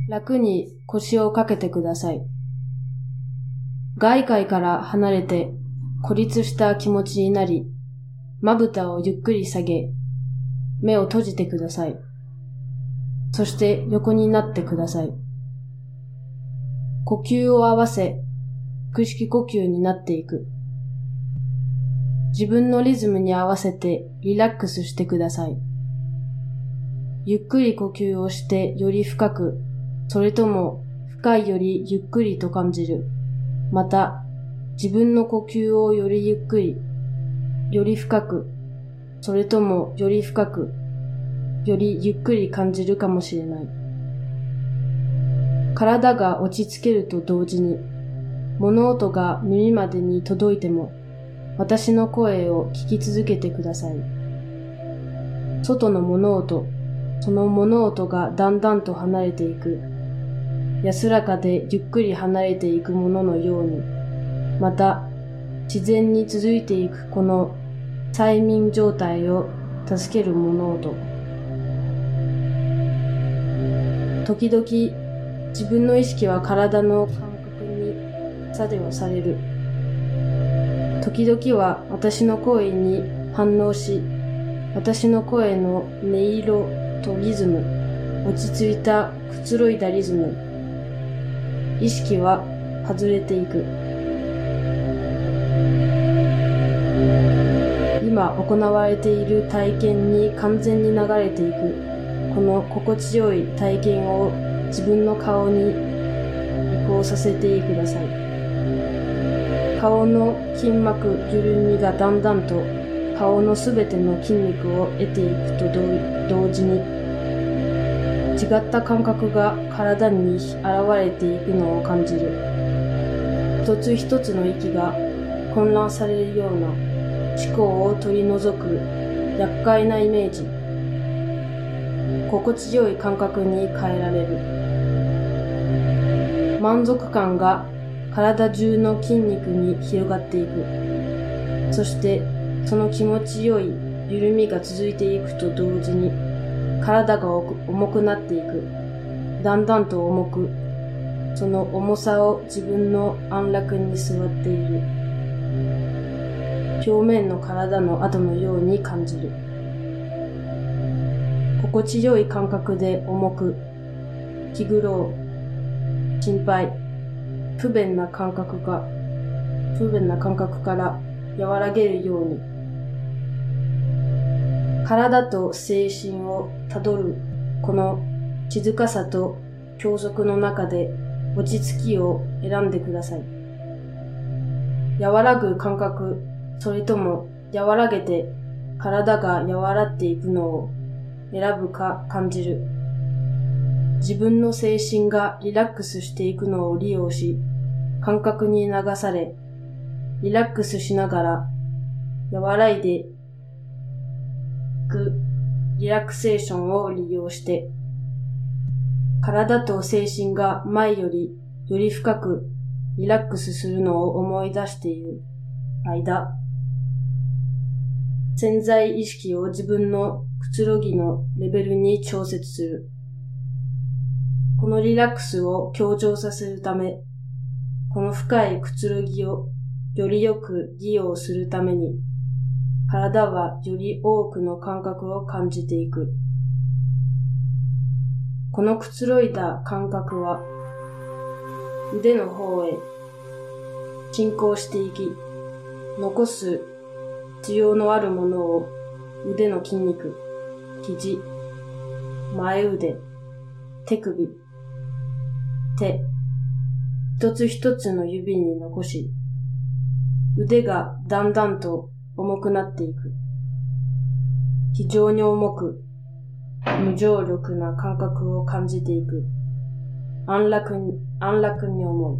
楽に腰をかけてください。外界から離れて孤立した気持ちになり、まぶたをゆっくり下げ、目を閉じてください。そして横になってください。呼吸を合わせ、腹式呼吸になっていく。自分のリズムに合わせてリラックスしてください。ゆっくり呼吸をしてより深く、それとも深いよりゆっくりと感じる。また、自分の呼吸をよりゆっくり、より深く、それともより深く、よりゆっくり感じるかもしれない。体が落ち着けると同時に、物音が耳までに届いても、私の声を聞き続けてください。外の物音、その物音がだんだんと離れていく。安らかでゆっくり離れていくもののように、また自然に続いていくこの催眠状態を助ける物音。時々自分の意識は体の感覚に作用される。時々は私の声に反応し、私の声の音色とリズム、落ち着いたくつろいだリズム、意識は外れていく。今行われている体験に完全に流れていく。この心地よい体験を自分の顔に移行させてください。顔の筋膜緩みがだんだんと顔のすべての筋肉を得ていくと同時に、違った感覚が体に現れていくのを感じる。一つ一つの息が混乱されるような思考を取り除く厄介なイメージ。心地よい感覚に変えられる。満足感が体中の筋肉に広がっていく。そしてその気持ちよい緩みが続いていくと同時に、体が重くなっていく。だんだんと重く、その重さを自分の安楽に座っている。表面の体の跡のように感じる。心地よい感覚で重く、気苦労、心配、不便な感覚から和らげるように、体と精神をたどるこの静かさと休息の中で落ち着きを選んでください。和らぐ感覚、それとも和らげて体が和らっていくのを選ぶか感じる。自分の精神がリラックスしていくのを利用し、感覚に流され、リラックスしながら和らいでいくリラクセーションを利用して、体と精神が前よりより深くリラックスするのを思い出している間、潜在意識を自分のくつろぎのレベルに調節する。このリラックスを強調させるため、この深いくつろぎをよりよく利用するために、体はより多くの感覚を感じていく。このくつろいだ感覚は、腕の方へ進行していき、残す必要のあるものを腕の筋肉、肘、前腕、手首、手、一つ一つの指に残し、腕がだんだんと重くなっていく。非常に重く、無重力な感覚を感じていく。安楽に思う。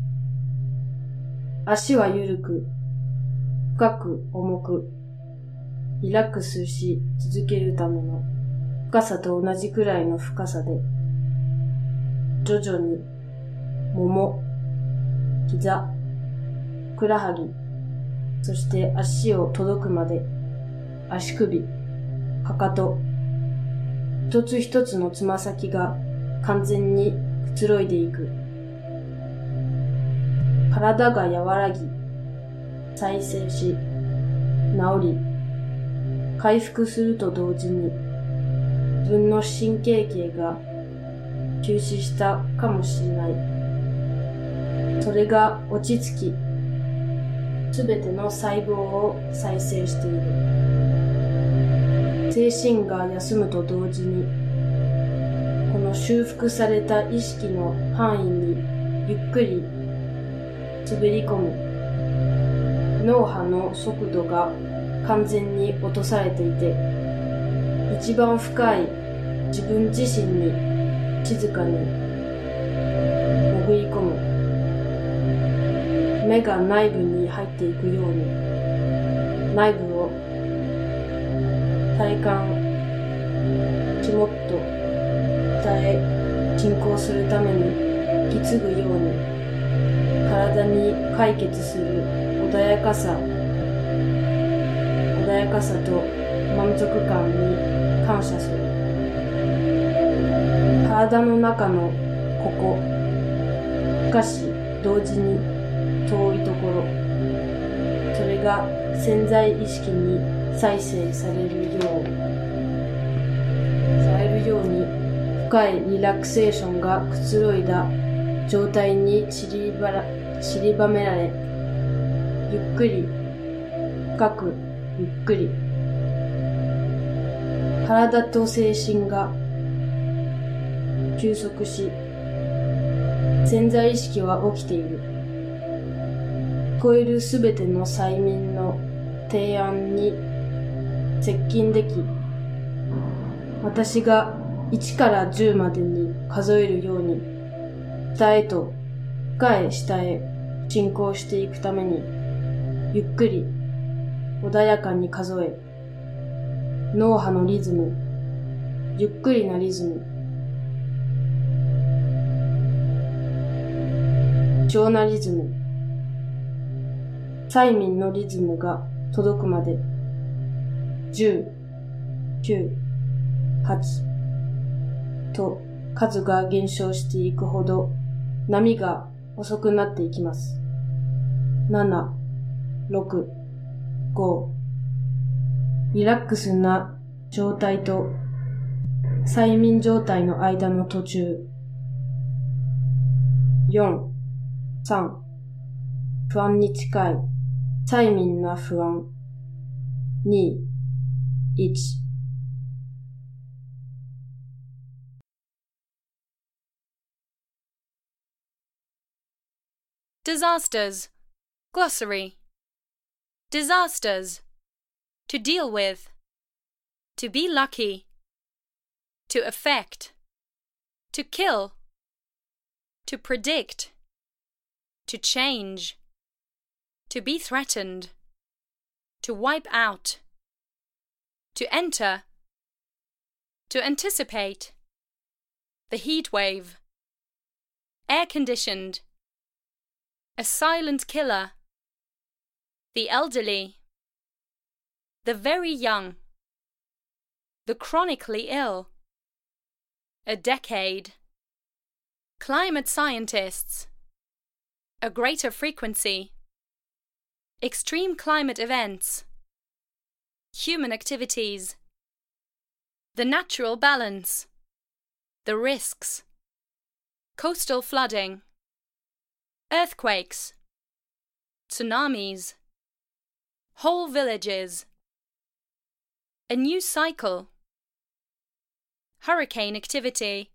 足は緩く、深く重く、リラックスし続けるための深さと同じくらいの深さで、徐々に、もも、膝、ふくらはぎ、そして足を届くまで、足首、かかと、一つ一つのつま先が完全にくつろいでいく。体が和らぎ、再生し、治り、回復すると同時に、自分の神経系が休止したかもしれない。それが落ち着き、すべての細胞を再生している。精神が休むと同時に、この修復された意識の範囲にゆっくり滑り込み、脳波の速度が完全に落とされていて、一番深い自分自身に静かに潜り込む。目が内部に入っていくように、内部を体感、肝っと下へ進行するために引き継ぐように、体に解決する穏やかさと満足感に感謝する。体の中のここ、しかし同時に遠いところ、それが潜在意識に再生されるように深いリラクセーションがくつろいだ状態に散りばめられ、ゆっくり、深く、ゆっくり、体と精神が休息し、潜在意識は起きている。聞こえるすべての催眠の提案に接近でき、私が1から10までに数えるように、下へと深い下へ進行していくために、ゆっくり穏やかに数え、脳波のリズム、ゆっくりなリズム、超なリズム、催眠のリズムが届くまで、10、9、8と数が減少していくほど波が遅くなっていきます。7、6、5、リラックスな状態と催眠状態の間の途中。4、3、不安に近い催眠な不安。2、1。 Disasters. Glossary. Disasters. To deal with. To be lucky. To affect. To kill. To predict. To change. To be threatened. To wipe out. To enter. To anticipate. The heat wave. Air-conditioned. A silent killer. The elderly. The very young. The chronically ill. A decade. Climate scientists. A greater frequency. Extreme climate events. Human activities. The natural balance. The risks. Coastal flooding. Earthquakes. Tsunamis. Whole villages. A new cycle. Hurricane activity.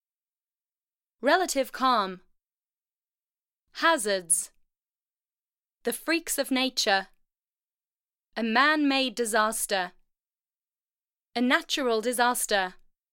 Relative calm. Hazards. The freaks of nature. A man-made disaster. A natural disaster.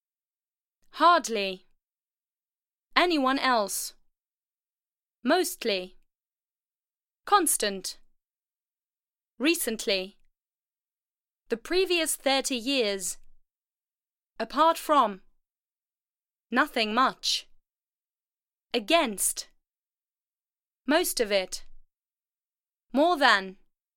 Hardly. Anyone else. Mostly. Constant. Recently. The previous 30 years. Apart from. Nothing much. Against. Most of it. More than.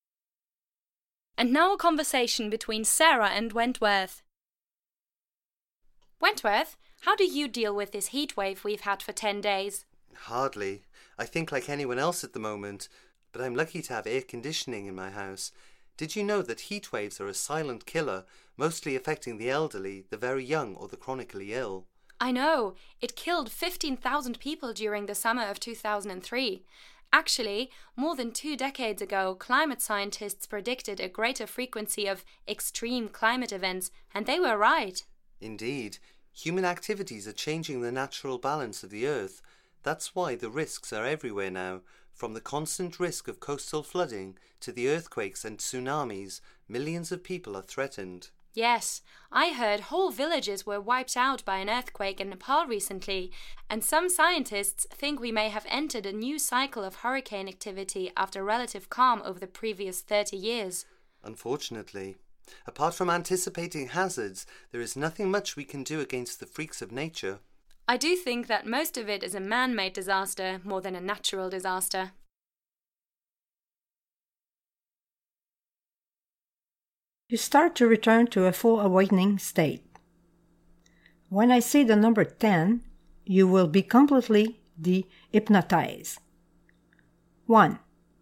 And now a conversation between Sarah and Wentworth. Wentworth, How do you deal with this heat wave we've had for 10 days? Hardly. I think like anyone else at the moment, but I'm lucky to have air conditioning in my house. Did you know that heat waves are a silent killer, mostly affecting the elderly, the very young or the chronically ill? I know. It killed 15,000 people during the summer of 2003. Actually, more than 2 decades ago, climate scientists predicted a greater frequency of extreme climate events, and they were right. Indeed. Human activities are changing the natural balance of the earth. That's why the risks are everywhere now. From the constant risk of coastal flooding to the earthquakes and tsunamis, millions of people are threatened. Yes, I heard whole villages were wiped out by an earthquake in Nepal recently, and some scientists think we may have entered a new cycle of hurricane activity after relative calm over the previous 30 years. Unfortunately. Apart from anticipating hazards, there is nothing much we can do against the freaks of nature. I do think that most of it is a man-made disaster more than a natural disaster. You start to return to a full awakening state. When I say the number 10, you will be completely de-hypnotized. 1,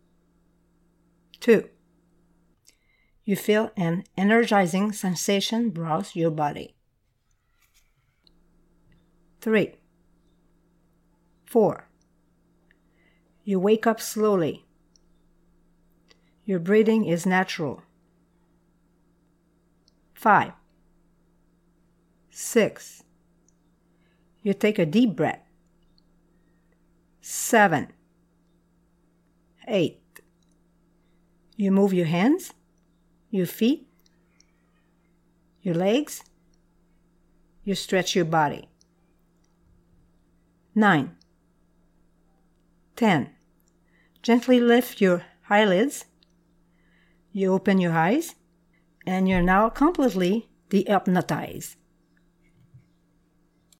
2. You feel an energizing sensation browse your body. 3, 4. You wake up slowly. Your breathing is natural. 5, 6. You take a deep breath. 7, 8. You move your hands, your feet, your legs. You stretch your body. 9, 10. Gently lift your eyelids. You open your eyes, and you're now completely de-hypnotized.